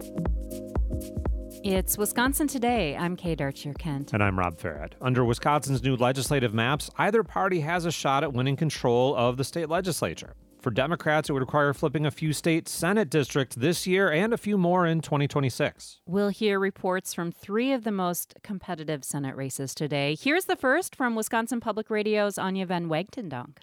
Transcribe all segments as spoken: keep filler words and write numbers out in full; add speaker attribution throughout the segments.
Speaker 1: It's Wisconsin Today. I'm Kate Archer-Kent.
Speaker 2: And I'm Rob Farrett. Under Wisconsin's new legislative maps, either party has a shot at winning control of the state legislature. For Democrats, it would require flipping a few state Senate districts this year and a few more in twenty twenty-six.
Speaker 1: We'll hear reports from three of the most competitive Senate races today. Here's the first from Wisconsin Public Radio's Anya van Wagtendonk.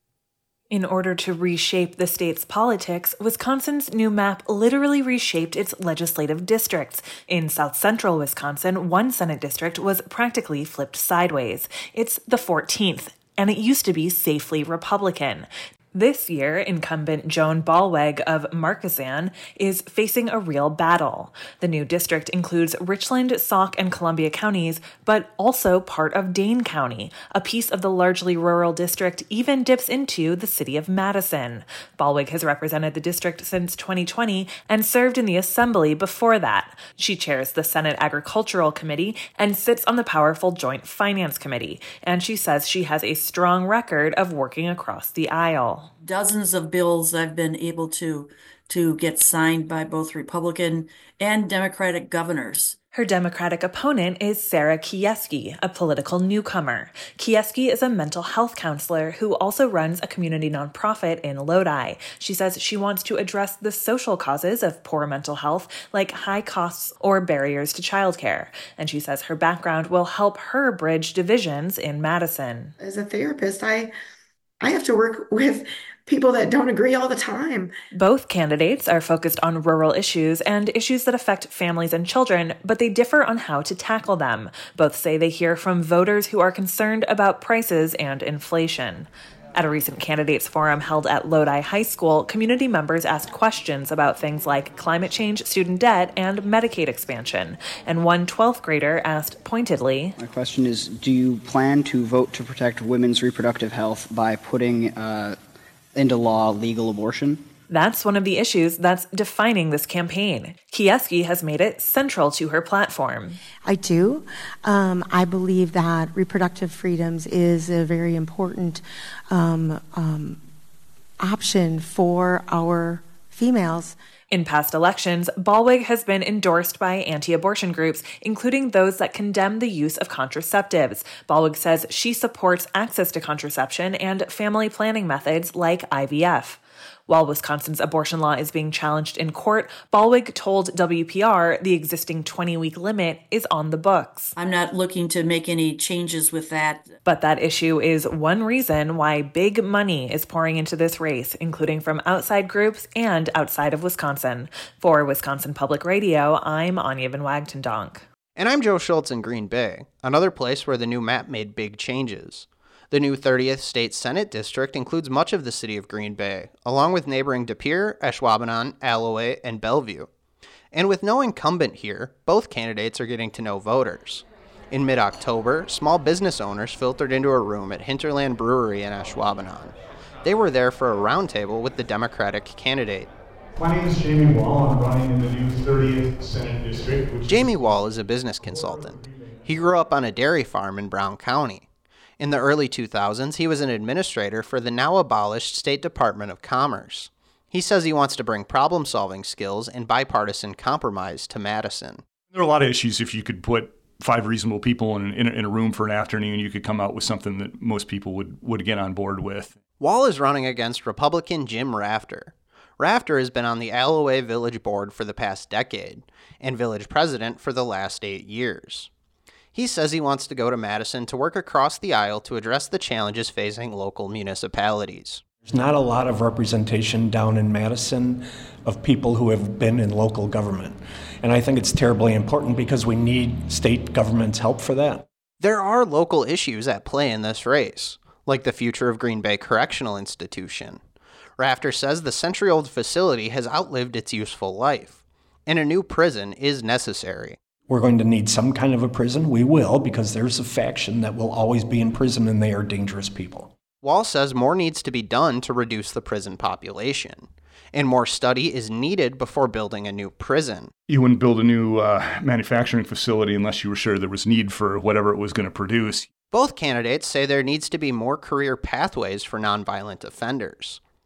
Speaker 3: In order to reshape the state's politics, Wisconsin's new map literally reshaped its legislative districts. In south central Wisconsin, one Senate district was practically flipped sideways. It's the fourteenth, and it used to be safely Republican. This year, incumbent Joan Ballweg of Markesan is facing a real battle. The new district includes Richland, Sauk, and Columbia counties, but also part of Dane County. A piece of the largely rural district even dips into the city of Madison. Ballweg has represented the district since twenty twenty and served in the assembly before that. She chairs the Senate Agricultural Committee and sits on the powerful Joint Finance Committee, and she says she has a strong record of working across the aisle.
Speaker 4: Dozens of bills I've been able to to get signed by both Republican and Democratic governors.
Speaker 3: Her Democratic opponent is Sarah Kieski, a political newcomer. Kieski is a mental health counselor who also runs a community nonprofit in Lodi. She says she wants to address the social causes of poor mental health, like high costs or barriers to childcare. And she says her background will help her bridge divisions in Madison.
Speaker 5: As a therapist, I I have to work with people that don't agree all the time.
Speaker 3: Both candidates are focused on rural issues and issues that affect families and children, but they differ on how to tackle them. Both say they hear from voters who are concerned about prices and inflation. At a recent candidates forum held at Lodi High School, community members asked questions about things like climate change, student debt, and Medicaid expansion. And one twelfth grader asked pointedly,
Speaker 6: my question is, do you plan to vote to protect women's reproductive health by putting uh, into law legal abortion?
Speaker 3: That's one of the issues that's defining this campaign. Kieski has made it central to her platform.
Speaker 7: I do. Um, I believe that reproductive freedoms is a very important um, um, option for our females.
Speaker 3: In past elections, Ballweg has been endorsed by anti-abortion groups, including those that condemn the use of contraceptives. Ballweg says she supports access to contraception and family planning methods like I V F. While Wisconsin's abortion law is being challenged in court, Ballweg told W P R the existing twenty-week limit is on the books.
Speaker 4: I'm not looking to make any changes with that.
Speaker 3: But that issue is one reason why big money is pouring into this race, including from outside groups and outside of Wisconsin. For Wisconsin Public Radio, I'm Anya van Wagtendonk.
Speaker 8: And I'm Joe Schultz in Green Bay, another place where the new map made big changes. The new thirtieth State Senate District includes much of the city of Green Bay, along with neighboring De Pere, Ashwaubenon, Alloway, and Bellevue. And with no incumbent here, both candidates are getting to know voters. In mid-October, small business owners filtered into a room at Hinterland Brewery in Ashwaubenon. They were there for a roundtable with the Democratic candidate.
Speaker 9: My name is Jamie Wall. I'm running in the new thirtieth Senate District. Which
Speaker 8: Jamie Wall is a business consultant. He grew up on a dairy farm in Brown County. In the early two thousands, he was an administrator for the now abolished State Department of Commerce. He says he wants to bring problem-solving skills and bipartisan compromise to Madison.
Speaker 10: There are a lot of issues. If you could put five reasonable people in, in, in a room for an afternoon, you could come out with something that most people would, would get on board with.
Speaker 8: Wall is running against Republican Jim Rafter. Rafter has been on the Alloway Village Board for the past decade and village president for the last eight years. He says he wants to go to Madison to work across the aisle to address the challenges facing local municipalities.
Speaker 11: There's not a lot of representation down in Madison of people who have been in local government. And I think it's terribly important because we need state government's help for that.
Speaker 8: There are local issues at play in this race, like the future of Green Bay Correctional Institution. Rafter says the century-old facility has outlived its useful life, and a new prison is necessary.
Speaker 11: We're going to need some kind of a prison. We will, because there's a faction that will always be in prison, and they are dangerous people.
Speaker 8: Wall says more needs to be done to reduce the prison population, and more study is needed before building a new prison.
Speaker 10: You wouldn't build a new uh, manufacturing facility unless you were sure there was need for whatever it was going to produce.
Speaker 8: Both candidates say there needs to be more career pathways for nonviolent offenders.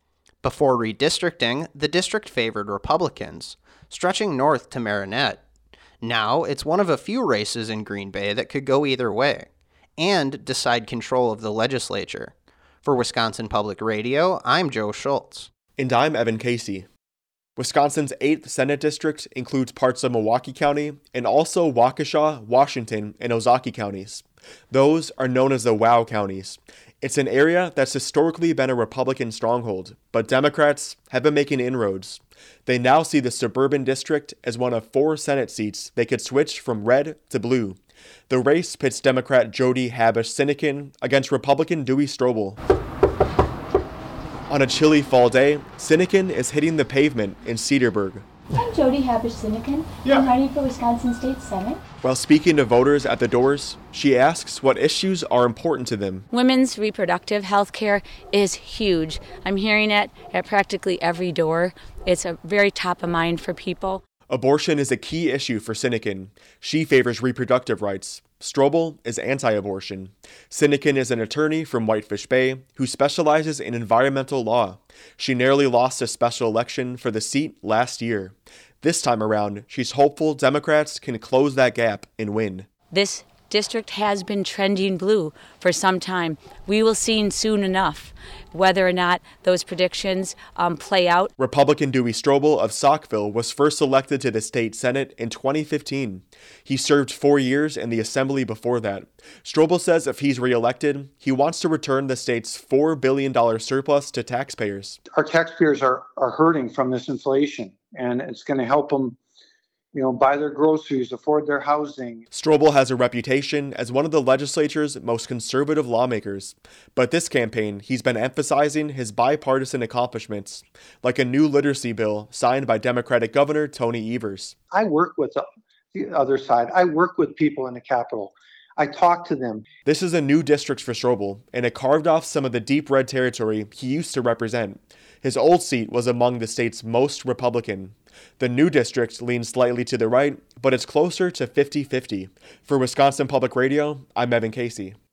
Speaker 8: Before redistricting, the district favored Republicans, stretching north to Marinette. Now, it's one of a few races in Green Bay that could go either way, and decide control of the legislature. For Wisconsin Public Radio, I'm Joe Schultz.
Speaker 12: And I'm Evan Casey. Wisconsin's eighth Senate District includes parts of Milwaukee County and also Waukesha, Washington, and Ozaukee counties. Those are known as the WOW counties. It's an area that's historically been a Republican stronghold, but Democrats have been making inroads. They now see the suburban district as one of four Senate seats they could switch from red to blue. The race pits Democrat Jody Habush-Sinykin against Republican Dewey Strobel. On a chilly fall day, Sinykin is hitting the pavement in Cedarburg.
Speaker 13: I'm Jody Habush-Sinykin.
Speaker 12: Yeah.
Speaker 13: I'm running for Wisconsin State Senate.
Speaker 12: While speaking to voters at the doors, she asks what issues are important to them.
Speaker 14: Women's reproductive health care is huge. I'm hearing it at practically every door. It's a very top of mind for people.
Speaker 12: Abortion is a key issue for Sinykin. She favors reproductive rights. Strobel is anti-abortion. Sinykin is an attorney from Whitefish Bay who specializes in environmental law. She narrowly lost a special election for the seat last year. This time around, she's hopeful Democrats can close that gap and win.
Speaker 14: This district has been trending blue for some time. We will see soon enough whether or not those predictions um, play out.
Speaker 12: Republican Dewey Strobel of Saukville was first elected to the state Senate in twenty fifteen. He served four years in the assembly before that. Strobel says if he's reelected, he wants to return the state's four billion dollars surplus to taxpayers.
Speaker 15: Our taxpayers are, are hurting from this inflation, and it's going to help them you know, buy their groceries, afford their housing.
Speaker 12: Strobel has a reputation as one of the legislature's most conservative lawmakers. But this campaign, he's been emphasizing his bipartisan accomplishments, like a new literacy bill signed by Democratic Governor Tony Evers.
Speaker 15: I work with the, the other side. I work with people in the Capitol. I talk to them.
Speaker 12: This is a new district for Strobel, and it carved off some of the deep red territory he used to represent. His old seat was among the state's most Republican. The new district leans slightly to the right, but it's closer to fifty-fifty. For Wisconsin Public Radio, I'm Evan Casey.